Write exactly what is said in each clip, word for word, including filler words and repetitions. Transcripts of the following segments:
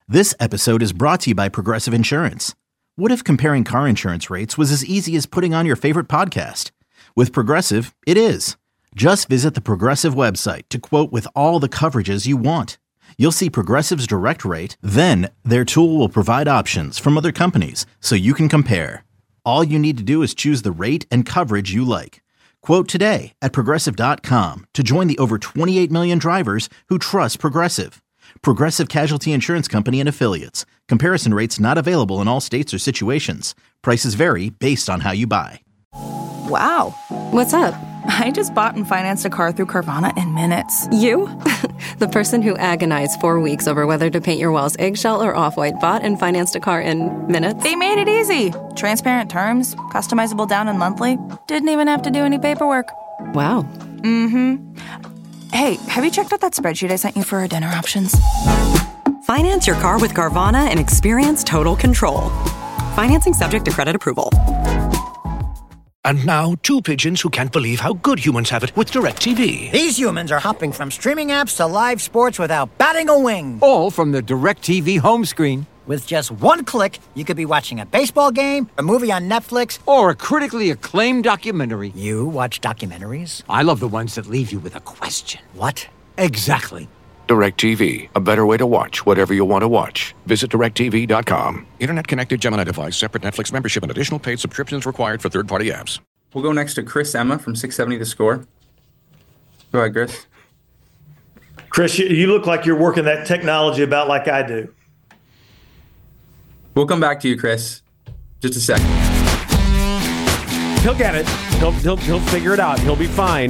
This episode is brought to you by Progressive Insurance. What if comparing car insurance rates was as easy as putting on your favorite podcast? With Progressive, it is. Just visit the Progressive website to quote with all the coverages you want. You'll see Progressive's direct rate, then their tool will provide options from other companies so you can compare. All you need to do is choose the rate and coverage you like. Quote today at progressive dot com to join the over twenty-eight million drivers who trust Progressive. Progressive Casualty Insurance Company and Affiliates. Comparison rates not available in all states or situations. Prices vary based on how you buy. Wow. What's up? I just bought and financed a car through Carvana in minutes. You? The person who agonized four weeks over whether to paint your walls eggshell or off-white bought and financed a car in minutes? They made it easy. Transparent terms, customizable down and monthly. Didn't even have to do any paperwork. Wow. Mm-hmm. Hey, have you checked out that spreadsheet I sent you for our dinner options? Finance your car with Carvana and experience total control. Financing subject to credit approval. And now, two pigeons who can't believe how good humans have it with DirecTV. These humans are hopping from streaming apps to live sports without batting a wing. All from the DirecTV home screen. With just one click, you could be watching a baseball game, a movie on Netflix, or a critically acclaimed documentary. You watch documentaries? I love the ones that leave you with a question. What? Exactly. DirecTV, a better way to watch whatever you want to watch. Visit direct T V dot com. Internet-connected Gemini device, separate Netflix membership, and additional paid subscriptions required for third-party apps. We'll go next to Chris Emma from six seventy The Score. Go ahead, Chris. Chris, you, you look like you're working that technology about like I do. We'll come back to you, Chris. Just a second. He'll get it. He'll, he'll, he'll figure it out. He'll be fine.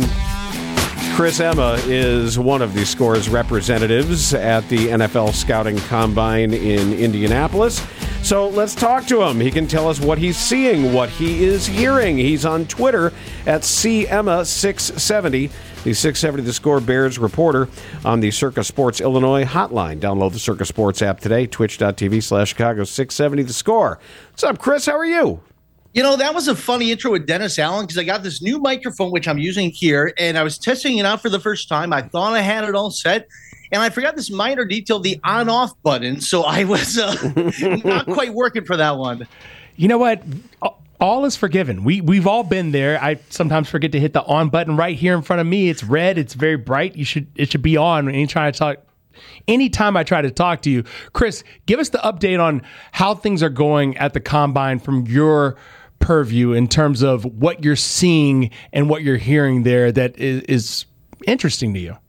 Chris Emma is one of the Score's representatives at the N F L Scouting Combine in Indianapolis. So let's talk to him. He can tell us what he's seeing, what he is hearing. He's on Twitter at C Emma six seventy, the six seventy The Score Bears reporter on the Circa Sports Illinois hotline. Download the Circa Sports app today, twitch.tv slash Chicago 670 The Score. What's up, Chris? How are you? You know, that was a funny intro with Dennis Allen because I got this new microphone, which I'm using here, and I was testing it out for the first time. I thought I had it all set, and I forgot this minor detail, the on-off button, so I was uh, not quite working for that one. You know what? All is forgiven. We, we've all been there. I sometimes forget to hit the on button right here in front of me. It's red. It's very bright. You should It should be on when you try to talk. Anytime I try to talk to you. Chris, give us the update on how things are going at the Combine from your purview in terms of what you're seeing and what you're hearing there that is, is interesting to you.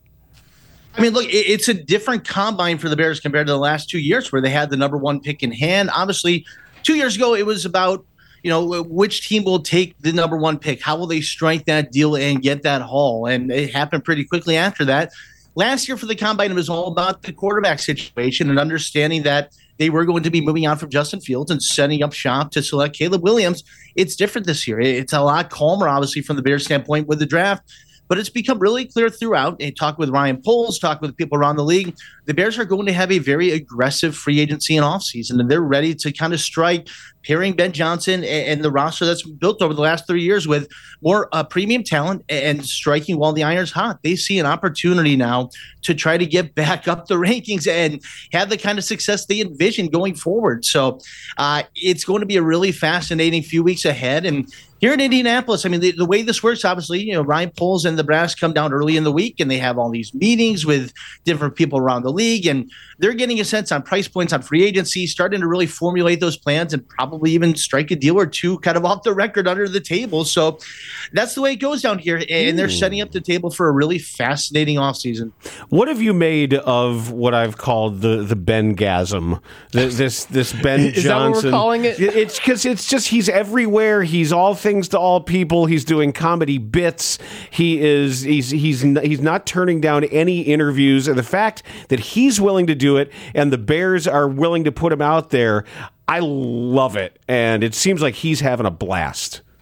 I mean, look, it's a different combine for the Bears compared to the last two years where they had the number one pick in hand. Obviously, two years ago, it was about, you know, which team will take the number one pick? How will they strike that deal and get that haul? And it happened pretty quickly after that. Last year for the combine, it was all about the quarterback situation and understanding that they were going to be moving on from Justin Fields and setting up shop to select Caleb Williams. It's different this year. It's a lot calmer, obviously, from the Bears' standpoint with the draft. But it's become really clear throughout. And talk with Ryan Poles, talk with people around the league. The Bears are going to have a very aggressive free agency and offseason, and they're ready to kind of strike, pairing Ben Johnson and the roster that's built over the last three years with more uh, premium talent and striking while the iron's hot. They see an opportunity now to try to get back up the rankings and have the kind of success they envision going forward. So uh, it's going to be a really fascinating few weeks ahead. And here in Indianapolis, I mean, the, the way this works, obviously, you know, Ryan Poles and the brass come down early in the week and they have all these meetings with different people around the league, and they're getting a sense on price points on free agency, starting to really formulate those plans and probably even strike a deal or two kind of off the record under the table. So that's the way it goes down here, and they're setting up the table for a really fascinating offseason. What have you made of what I've called the the Ben-gasm? The, this this Ben Is Johnson. Is that what we're calling it? It's because it's just he's everywhere. He's all things to all people. He's doing comedy bits. He is he's he's he's not turning down any interviews, and the fact that he's willing to do it and the Bears are willing to put him out there, I love it. And it seems like he's having a blast.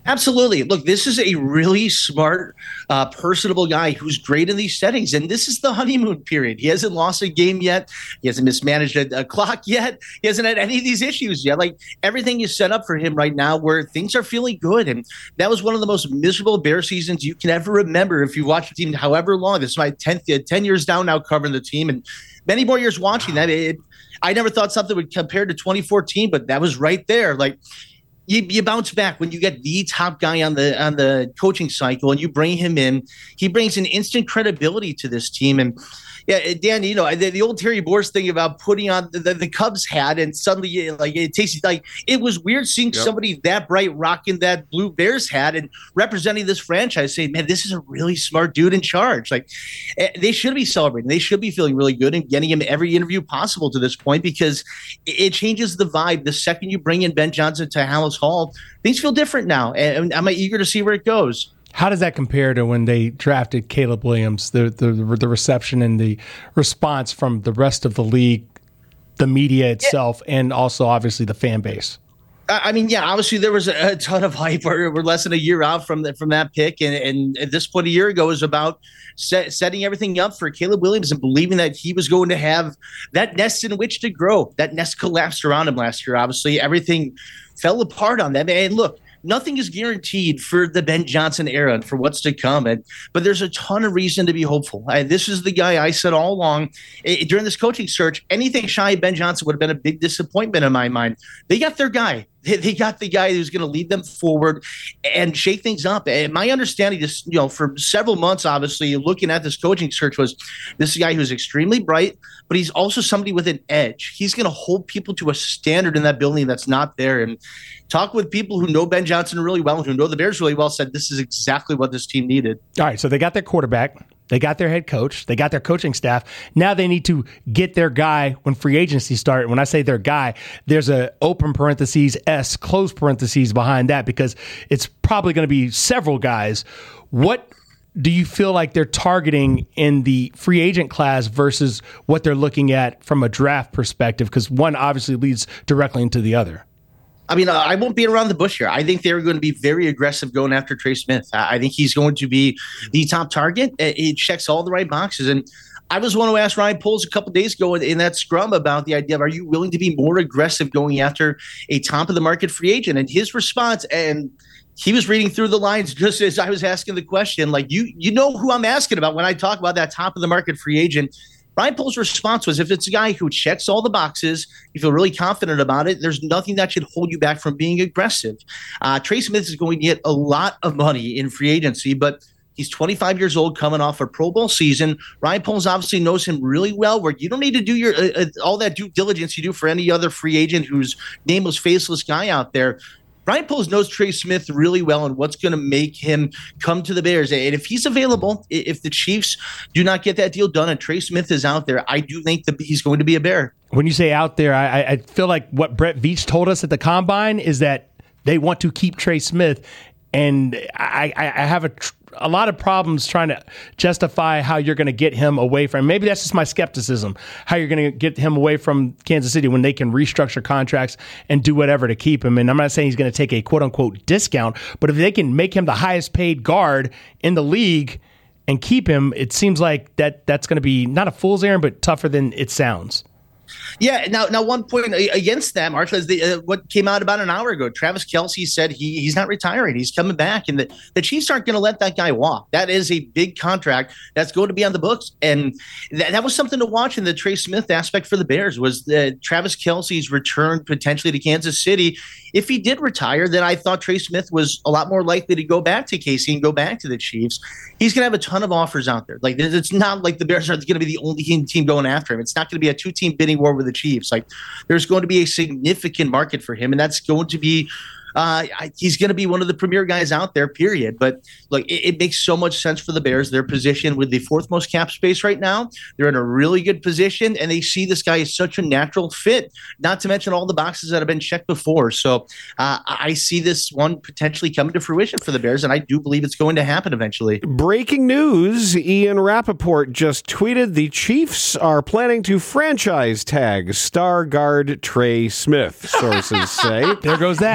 Absolutely. Look, this is a really smart, uh, personable guy who's great in these settings. And this is the honeymoon period. He hasn't lost a game yet. He hasn't mismanaged a, a clock yet. He hasn't had any of these issues yet. Like, everything is set up for him right now where things are feeling good. And that was one of the most miserable Bear seasons you can ever remember if you watched the team however long. This is my tenth, ten years down now covering the team and many more years watching that. It, I never thought something would compare to twenty fourteen, but that was right there. Like, You, you bounce back when you get the top guy on the on the coaching cycle and you bring him in. He brings an instant credibility to this team. And yeah, Dan, you know, the, the old Terry Boers thing about putting on the, the, the Cubs hat and suddenly like it tastes like it was weird seeing yep. somebody that bright rocking that blue Bears hat and representing this franchise saying, man, this is a really smart dude in charge. Like, they should be celebrating. They should be feeling really good and getting him every interview possible to this point because it, it changes the vibe. The second you bring in Ben Johnson to Halas Hall, things feel different now. And I'm eager to see where it goes. How does that compare to when they drafted Caleb Williams, the, the the reception and the response from the rest of the league, the media itself, yeah. and also obviously the fan base? I mean, yeah, obviously there was a, a ton of hype. We're, we're less than a year out from the, from that pick. And, and at this point a year ago was about set, setting everything up for Caleb Williams and believing that he was going to have that nest in which to grow. That nest collapsed around him last year. Obviously, everything fell apart on that. And look, nothing is guaranteed for the Ben Johnson era and for what's to come. And, but there's a ton of reason to be hopeful. I, this is the guy I said all along eh, during this coaching search, anything shy of Ben Johnson would have been a big disappointment in my mind. They got their guy. They, they got the guy who's going to lead them forward and shake things up. And my understanding, just you know, for several months, obviously, looking at this coaching search was this is a guy who's extremely bright, but he's also somebody with an edge. He's going to hold people to a standard in that building that's not there. And talk with people who know Ben Johnson really well, who know the Bears really well, said this is exactly what this team needed. All right, so they got their quarterback. They got their head coach. They got their coaching staff. Now they need to get their guy when free agency starts. When I say their guy, there's a open parentheses S, close parentheses behind that because it's probably going to be several guys. What do you feel like they're targeting in the free agent class versus what they're looking at from a draft perspective? Because one obviously leads directly into the other. I mean, uh, I won't beat around the bush here. I think they're going to be very aggressive going after Trey Smith. I, I think he's going to be the top target. It, it checks all the right boxes. And I was one who asked Ryan Poles a couple days ago in, in that scrum about the idea of, are you willing to be more aggressive going after a top of the market free agent? And his response, and he was reading through the lines just as I was asking the question, like, you, you know who I'm asking about when I talk about that top of the market free agent. Ryan Poles' response was, if it's a guy who checks all the boxes, you feel really confident about it, there's nothing that should hold you back from being aggressive. Uh, Trey Smith is going to get a lot of money in free agency, but he's twenty-five years old coming off a Pro Bowl season. Ryan Poles obviously knows him really well, where you don't need to do your uh, uh, all that due diligence you do for any other free agent whose nameless, faceless guy out there. Ryan Poles knows Trey Smith really well and what's going to make him come to the Bears. And if he's available, if the Chiefs do not get that deal done and Trey Smith is out there, I do think that he's going to be a Bear. When you say out there, I, I feel like what Brett Veach told us at the Combine is that they want to keep Trey Smith. And I, I have a, a lot of problems trying to justify how you're going to get him away from, maybe that's just my skepticism, how you're going to get him away from Kansas City when they can restructure contracts and do whatever to keep him. And I'm not saying he's going to take a quote-unquote discount, but if they can make him the highest paid guard in the league and keep him, it seems like that that's going to be not a fool's errand, but tougher than it sounds. Yeah. Now, now, one point against that, Marshall, is the, uh, what came out about an hour ago. Travis Kelce said he he's not retiring; he's coming back, and the, the Chiefs aren't going to let that guy walk. That is a big contract that's going to be on the books, and that, that was something to watch in the Trey Smith aspect for the Bears. Was the Travis Kelce's return potentially to Kansas City? If he did retire, then I thought Trey Smith was a lot more likely to go back to K C and go back to the Chiefs. He's going to have a ton of offers out there. Like, it's not like the Bears are going to be the only team going after him. It's not going to be a two-team bidding war with the Chiefs. Like, there's going to be a significant market for him, and that's going to be Uh, he's going to be one of the premier guys out there, period. But look, it, it makes so much sense for the Bears. They're positioned with the fourth most cap space right now. They're in a really good position, and they see this guy as such a natural fit, not to mention all the boxes that have been checked before. So uh, I see this one potentially coming to fruition for the Bears, and I do believe it's going to happen eventually. Breaking news, Ian Rappaport just tweeted the Chiefs are planning to franchise tag star guard Trey Smith, sources say. There goes that.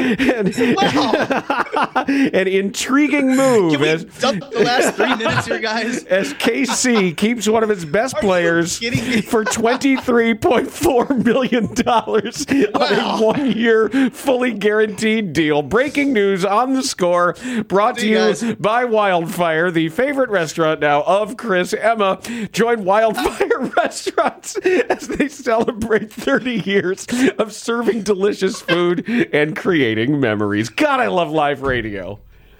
and, Wow. an intriguing move. Can we as, dump the last three minutes here, guys? As K C keeps one of its best Are players you kidding me? for twenty-three point four million dollars on Wow. a one-year, fully guaranteed deal. Breaking news on The Score, brought to See you you guys. by Wildfire, the favorite restaurant now of Chris Emma. Join Wildfire Restaurants as they celebrate thirty years of serving delicious food and creating memories. God, I love live radio.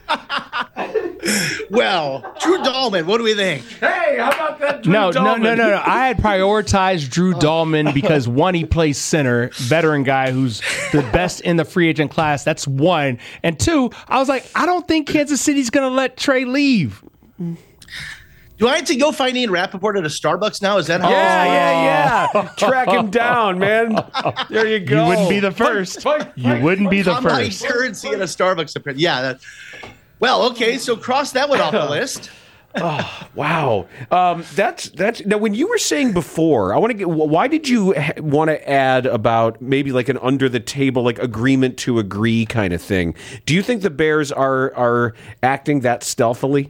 Well, Drew Dahlman, what do we think? Hey, how about that, Drew No, no, Dahlman? no, no, no. I had prioritized Drew Dahlman because one, he plays center, veteran guy who's the best in the free agent class. That's one. And two, I was like, I don't think Kansas City's going to let Trey leave. Do I have to go find Ian Rappaport at a Starbucks now? Is that how Yeah, yeah, yeah. Track him down, man. There you go. You wouldn't be the first. Fight, fight, You wouldn't be the I'm buying first. currency at a Starbucks. apparently. Yeah. That, well, okay. So cross that one off the list. Oh, wow. Um, that's that's now. When you were saying before, I want to get. Why did you ha- want to add about maybe like an under the table, like agreement to agree kind of thing? Do you think the Bears are are acting that stealthily?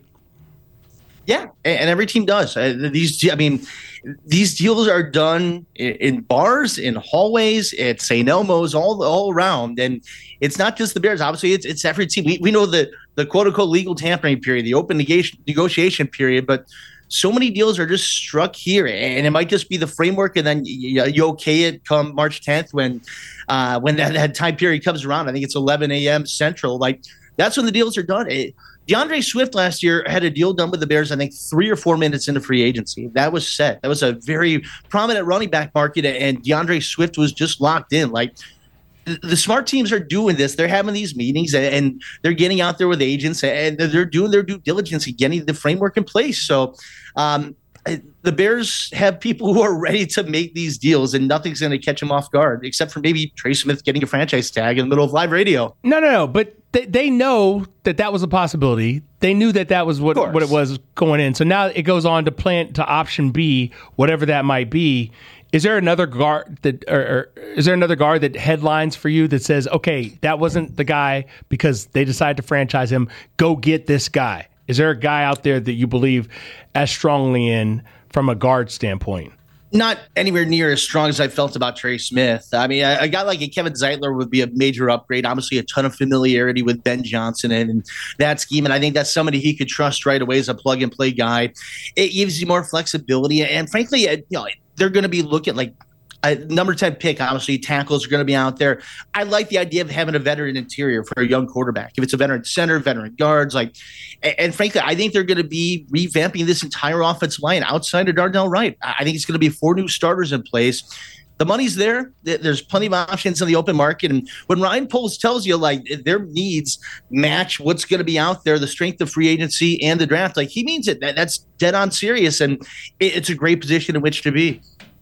Yeah, and, and every team does. Uh, these, I mean, these deals are done in, in bars, in hallways, at Saint Elmo's, all all around. And it's not just the Bears. Obviously, it's it's every team. We we know the the quote unquote legal tampering period, the open negation, negotiation period, but so many deals are just struck here, and it might just be the framework, and then you, you okay it come March tenth when uh, when that, that time period comes around. I think it's eleven a.m. Central. Like that's when the deals are done. It, DeAndre Swift last year had a deal done with the Bears, I think, three or four minutes into free agency. That was set. That was a very prominent running back market, and DeAndre Swift was just locked in. Like, the smart teams are doing this. They're having these meetings, and they're getting out there with agents, and they're doing their due diligence and getting the framework in place. So um, the Bears have people who are ready to make these deals, and nothing's going to catch them off guard, except for maybe Trey Smith getting a franchise tag in the middle of live radio. No, no, no. But they, they know that that was a possibility. They knew that that was what, what it was going in. So now it goes on to plan to option B, whatever that might be. Is there another guard that, or, or is there another guard that headlines for you that says, okay, that wasn't the guy because they decided to franchise him. Go get this guy. Is there a guy out there that you believe as strongly in from a guard standpoint? Not anywhere near as strong as I felt about Trey Smith. I mean, a, a guy like a Kevin Zeitler would be a major upgrade. Obviously, a ton of familiarity with Ben Johnson and, and that scheme. And I think that's somebody he could trust right away as a plug-and-play guy. It gives you more flexibility. And frankly, you know, they're going to be looking like a number ten pick. Obviously, tackles are going to be out there. I like the idea of having a veteran interior for a young quarterback. If it's a veteran center, veteran guards, like, and, and frankly, I think they're going to be revamping this entire offensive line outside of Darnell Wright. I think it's going to be four new starters in place. The money's there. There's plenty of options in the open market. And when Ryan Poles tells you, like, their needs match what's going to be out there, the strength of free agency and the draft, like, he means it. That, that's dead on serious. And it, it's a great position in which to be.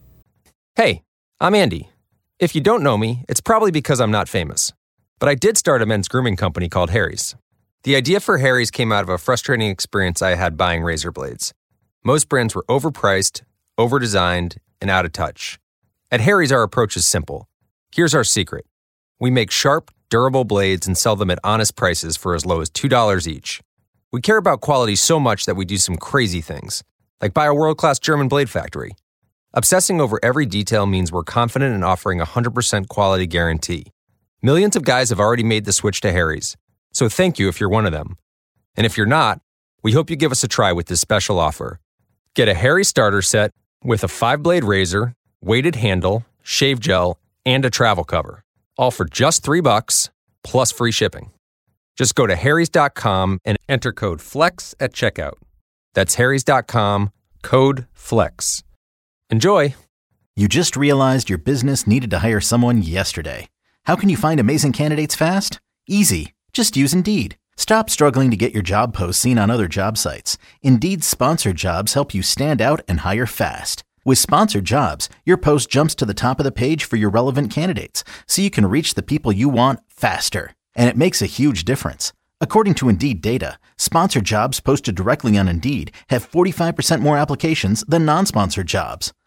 Hey, I'm Andy. If you don't know me, it's probably because I'm not famous. But I did start a men's grooming company called Harry's. The idea for Harry's came out of a frustrating experience I had buying razor blades. Most brands were overpriced, overdesigned, and out of touch. At Harry's, our approach is simple. Here's our secret. We make sharp, durable blades and sell them at honest prices for as low as two dollars each. We care about quality so much that we do some crazy things, like buy a world-class German blade factory. Obsessing over every detail means we're confident in offering a one hundred percent quality guarantee. Millions of guys have already made the switch to Harry's, so thank you if you're one of them. And if you're not, we hope you give us a try with this special offer. Get a Harry's starter set with a five-blade razor, weighted handle, shave gel, and a travel cover, all for just three bucks plus free shipping. Just go to harrys dot com and enter code FLEX at checkout. That's harrys dot com, code FLEX. Enjoy. You just realized your business needed to hire someone yesterday. How can you find amazing candidates fast? Easy. Just use Indeed. Stop struggling to get your job posts seen on other job sites. Indeed's sponsored jobs help you stand out and hire fast. With sponsored jobs, your post jumps to the top of the page for your relevant candidates, so you can reach the people you want faster. And it makes a huge difference. According to Indeed data, sponsored jobs posted directly on Indeed have forty-five percent more applications than non-sponsored jobs.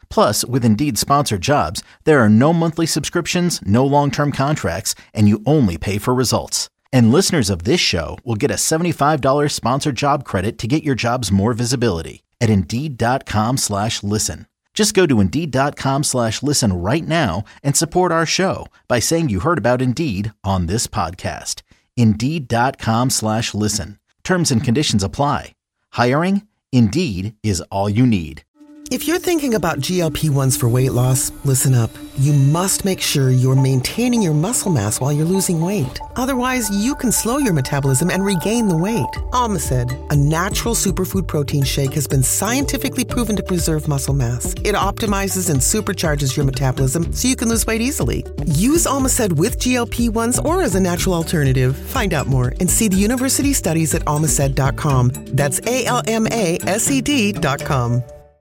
Plus, with Indeed sponsored jobs, there are no monthly subscriptions, no long-term contracts, and you only pay for results. And listeners of this show will get a seventy-five dollars sponsored job credit to get your jobs more visibility at Indeed.com slash listen. Just go to Indeed.com slash listen right now and support our show by saying you heard about Indeed on this podcast. Indeed.com slash listen. Terms and conditions apply. Hiring? Indeed is all you need. If you're thinking about G L P one s for weight loss, listen up. You must make sure you're maintaining your muscle mass while you're losing weight. Otherwise, you can slow your metabolism and regain the weight. Almacid, a natural superfood protein shake, has been scientifically proven to preserve muscle mass. It optimizes and supercharges your metabolism so you can lose weight easily. Use Almacid with G L P one s or as a natural alternative. Find out more and see the university studies at almacid dot com. That's A L M A S E D dot com.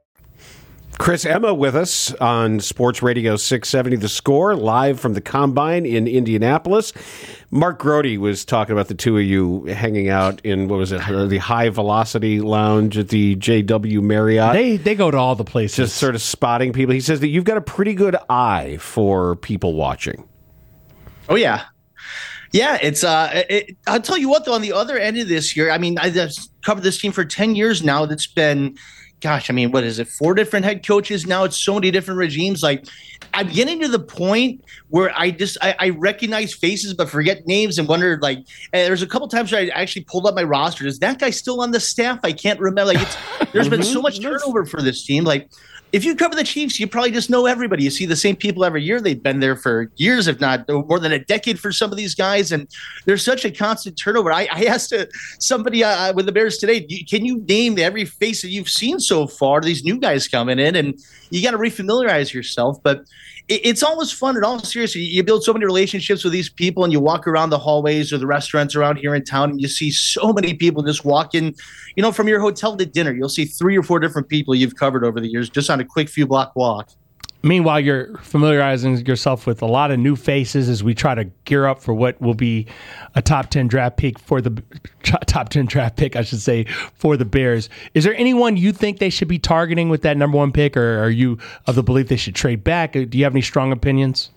Chris Emma with us on Sports Radio six seventy The Score, live from the Combine in Indianapolis. Mark Grody was talking about the two of you hanging out in, what was it, the High Velocity Lounge at the J W Marriott. They they go to all the places. Just sort of spotting people. He says that you've got a pretty good eye for people watching. Oh, yeah. Yeah, it's. Uh, it, I'll tell you what, though, on the other end of this year, I mean, I've covered this team for ten years now. That's been... Gosh, I mean, what is it? Four different head coaches now. It's so many different regimes. Like, I'm getting to the point where I just I, I recognize faces but forget names and wonder. Like, and there's a couple times where I actually pulled up my roster. Is that guy still on the staff? I can't remember. Like, it's, there's been so much turnover for this team. Like, if you cover the Chiefs, you probably just know everybody. You see the same people every year. They've been there for years, if not more than a decade for some of these guys. And there's such a constant turnover. I, I asked uh, somebody uh, with the Bears today, can you name every face that you've seen so far, these new guys coming in? And you got to refamiliarize yourself. But it, it's always fun and all serious. You, you build so many relationships with these people, and you walk around the hallways or the restaurants around here in town, and you see so many people just walking, you know, from your hotel to dinner. You'll see three or four different people you've covered over the years just on a quick few block walk. Meanwhile, you're familiarizing yourself with a lot of new faces as we try to gear up for what will be a top ten draft pick for the top ten draft pick, I should say, for the Bears. Is there anyone you think they should be targeting with that number one pick, or are you of the belief they should trade back? Do you have any strong opinions?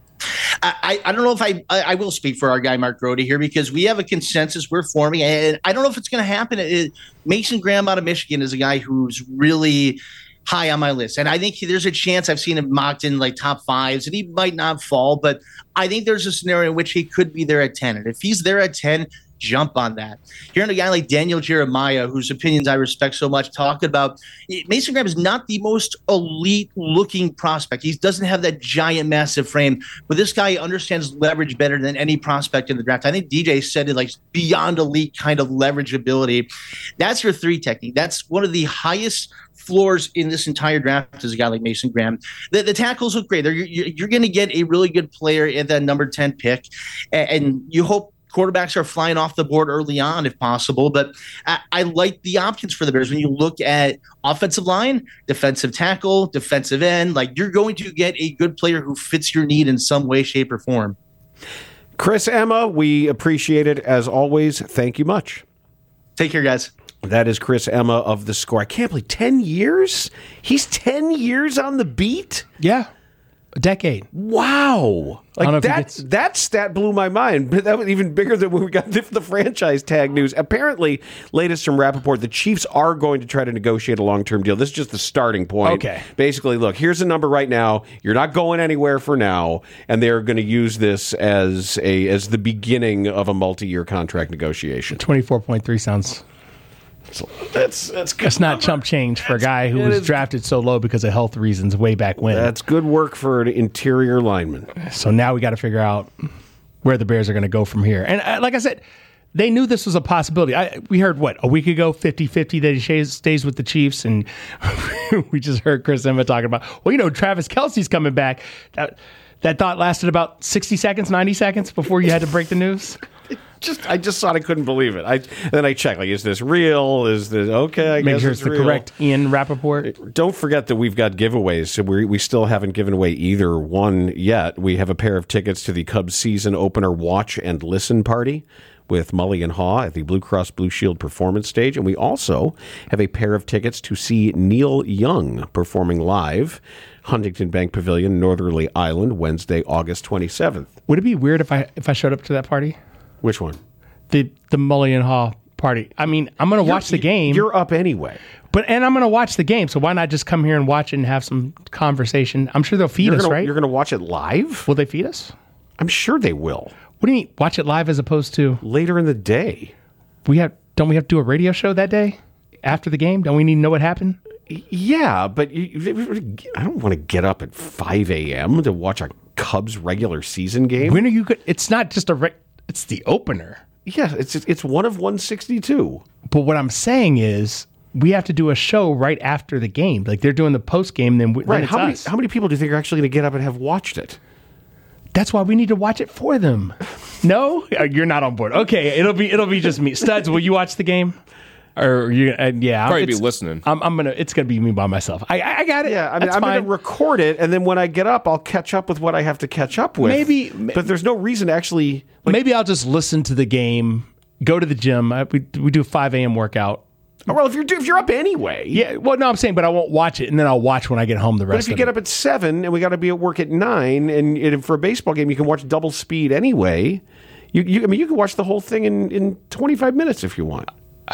I, I don't know if I, I I will speak for our guy Mark Grody here, because we have a consensus we're forming, and I don't know if it's going to happen. It, Mason Graham out of Michigan is a guy who's really high on my list, and I think there's a chance. I've seen him mocked in like top fives, and he might not fall, but I think there's a scenario in which he could be there at ten, and if he's there at ten, jump on that. Hearing a guy like Daniel Jeremiah, whose opinions I respect so much, talk about Mason Graham is not the most elite looking prospect. He doesn't have that giant, massive frame, but this guy understands leverage better than any prospect in the draft. I think D J said it, like beyond elite kind of leverage ability. That's your three technique. That's one of the highest floors in this entire draft is a guy like Mason Graham. The, the tackles look great. They're, you're you're going to get a really good player at that number ten pick, and, and you hope quarterbacks are flying off the board early on if possible. But I, I like the options for the Bears. When you look at offensive line, defensive tackle, defensive end, like you're going to get a good player who fits your need in some way, shape, or form. Chris Emma, we appreciate it as always. Thank you much. Take care, guys. That is Chris Emma of The Score. I can't believe ten years? He's ten years on the beat? Yeah. A decade. Wow. Like that, that stat blew my mind. But that was even bigger than when we got the, the franchise tag news. Apparently, latest from Rappaport, the Chiefs are going to try to negotiate a long-term deal. This is just the starting point. Okay. Basically, look, here's a number right now. You're not going anywhere for now, and they're going to use this as a as the beginning of a multi-year contract negotiation. twenty-four point three sounds... So that's that's good. That's not chump change for a guy who was drafted so low because of health reasons way back when. That's good work for an interior lineman. So now we got to figure out where the Bears are going to go from here. And uh, like I said, they knew this was a possibility. I, we heard, what, a week ago, fifty-fifty that he stays, stays with the Chiefs. And we just heard Chris Emma talking about, well, you know, Travis Kelce's coming back. That, that thought lasted about sixty seconds, ninety seconds before you had to break the news. Just, I just thought I couldn't believe it. I then I checked, like, is this real? Is this okay? I Make guess sure it's it's the real. correct Ian Rappaport. Don't forget that we've got giveaways. So we we still haven't given away either one yet. We have a pair of tickets to the Cubs season opener watch and listen party, with Mully and Haw at the Blue Cross Blue Shield Performance Stage. And we also have a pair of tickets to see Neil Young performing live, Huntington Bank Pavilion, Northerly Island, Wednesday, August twenty-seventh. Would it be weird if I if I showed up to that party? Which one? The the Mully and Haw party. I mean, I'm going to watch the game. You're up anyway. But and I'm going to watch the game, so why not just come here and watch it and have some conversation? I'm sure they'll feed you're us, gonna, right? You're going to watch it live? Will they feed us? I'm sure they will. What do you mean, watch it live as opposed to later in the day? We have don't we have to do a radio show that day after the game? Don't we need to know what happened? Yeah, but you, I don't want to get up at five a.m. to watch a Cubs regular season game. When are you good? It's not just a. Re- it's the opener. Yeah, it's it's one of one sixty-two. But what I'm saying is, we have to do a show right after the game. Like they're doing the post game, then, we, right. then it's how many us. how many people do you think are actually going to get up and have watched it? That's why we need to watch it for them. No, you're not on board. Okay, it'll be it'll be just me. Studs, will you watch the game? Or you? Uh, yeah, probably be listening. I'm, I'm gonna. It's gonna be me by myself. I I got it. Yeah, I mean, That's I'm fine. gonna record it, and then when I get up, I'll catch up with what I have to catch up with. Maybe, but there's no reason to actually. Like, maybe I'll just listen to the game. Go to the gym. I, we we do a five a.m. workout. Oh, well, if you're if you're up anyway, yeah. Well, no, I'm saying, but I won't watch it, and then I'll watch when I get home the rest. But if you of get it. up at seven and we got to be at work at nine, and, and for a baseball game you can watch double speed anyway. You, you I mean, you can watch the whole thing in, in twenty-five minutes if you want.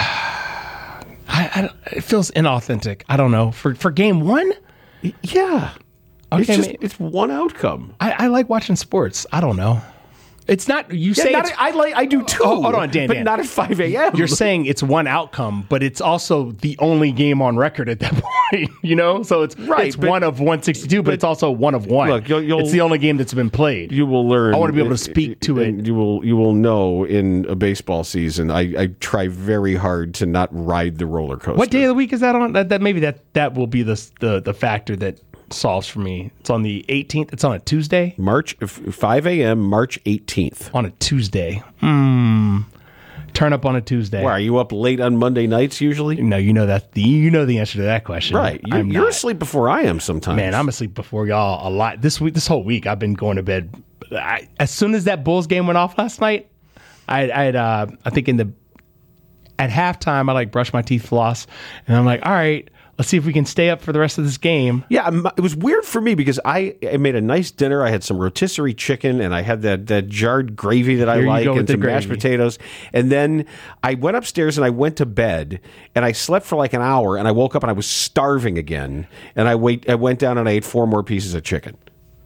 I, I don't, it feels inauthentic. I don't know for for game one. Yeah, okay, it's just man, it's one outcome. I, I like watching sports. I don't know. It's not you yeah, say not it's, a, I like I do too. Oh, hold on, Dan, but Dan. not at five a.m. You're saying it's one outcome, but it's also the only game on record at that point. You know, so it's right, It's but, one of one sixty-two, but, but it's also one of one. Look, you'll, you'll, it's the only game that's been played. You will learn. I want to be able to speak to it. You will you will know in a baseball season. I, I try very hard to not ride the roller coaster. What day of the week is that on? That, that maybe that that will be the the the factor that solves for me. It's on the eighteenth. It's on a Tuesday. March five a.m. March eighteenth on a Tuesday. Hmm. Turn up on a Tuesday. Why, are you up late on Monday nights usually? No, you know that. The, you know the answer to that question, right? You're, you're asleep before I am sometimes. Man, I'm asleep before y'all a lot. This week, this whole week, I've been going to bed. I, as soon as that Bulls game went off last night, I, I had, uh, I think in the at halftime, I like brushed my teeth, floss, and I'm like, all right. Let's see if we can stay up for the rest of this game. Yeah, it was weird for me because I, I made a nice dinner. I had some rotisserie chicken and I had that, that jarred gravy that I Here like and some gravy. mashed potatoes. And then I went upstairs and I went to bed and I slept for like an hour and I woke up and I was starving again. And I wait, I went down and I ate four more pieces of chicken.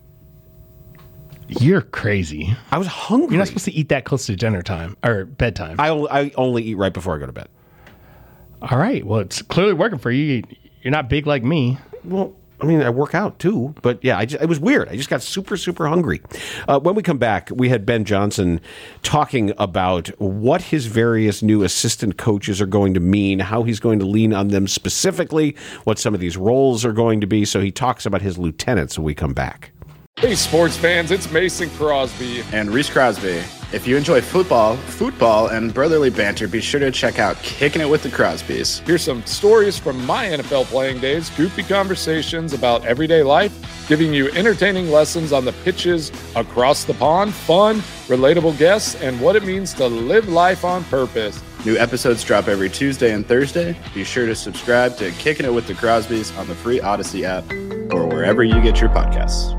You're crazy. I was hungry. You're not supposed to eat that close to dinner time or bedtime. I, I only eat right before I go to bed. All right. Well, it's clearly working for you. You're not big like me. Well, I mean, I work out too, but yeah, I just, it was weird. I just got super, super hungry. Uh, when we come back, we had Ben Johnson talking about what his various new assistant coaches are going to mean, how he's going to lean on them specifically, what some of these roles are going to be. So he talks about his lieutenants when we come back. Hey, sports fans, it's Mason Crosby. And Reese Crosby. If you enjoy football, football, and brotherly banter, be sure to check out Kicking It with the Crosbys. Here's some stories from my N F L playing days, goofy conversations about everyday life, giving you entertaining lessons on the pitches across the pond, fun, relatable guests, and what it means to live life on purpose. New episodes drop every Tuesday and Thursday. Be sure to subscribe to Kicking It with the Crosbys on the free Odyssey app or wherever you get your podcasts.